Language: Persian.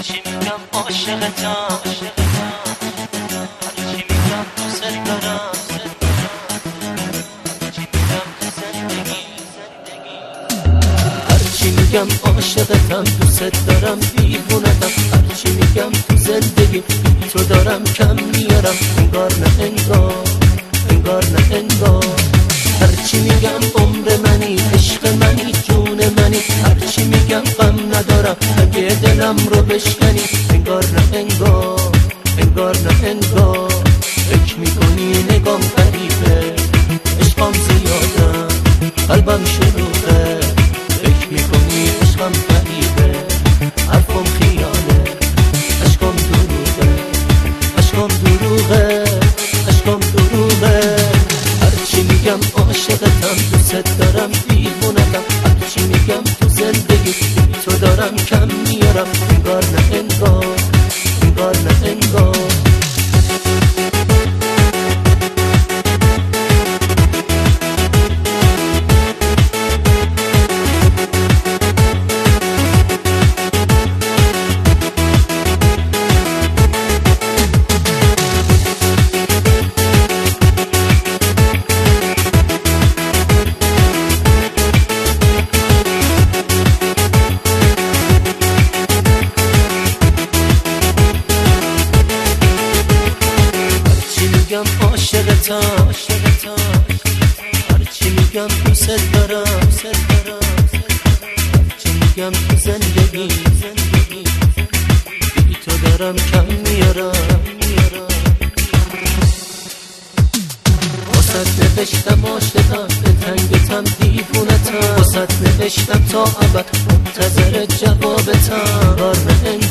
هرچی میگم عاشقتم، هرچی میگم دوست دارم، هرچی میگم تو زندگی، هرچی میگم عاشقتم، دوست دارم، دیوونتم. هرچی میگم تو زندگی تو دارم کم میارم، انگار نه انگار، انگار نه انگار. هرچی میگم عمر منی، عشق منی، جون منی. هرچی میگم غم ندارم اگه دلم رو بشکنی، انگار نه انگار، انگار نه انگار. فکر میکنی نگام غریبه، عشقم زیادم، قلبم شلوغه. فکر میکنی عشقم غریبه، حرفم خیاله، عشقم دروغه، عشقم دروغه، عشقم دروغه. هرچی میگم عاشقتم، دوست دارم، دیوونتم. هرچی میگم تو زندگی تو دارم کم میارم، انگار نه انگار، انگار نه انگار. عاشقتم، هرچی میگم دوست دارم، هرچی میگم تو زندگی بی تو دارم کم میارم. واسه نوشتم عاشقم، به تنگتم، دیوونتم. واسه نوشتم تا ابد منتظر جوابتم، انگار نه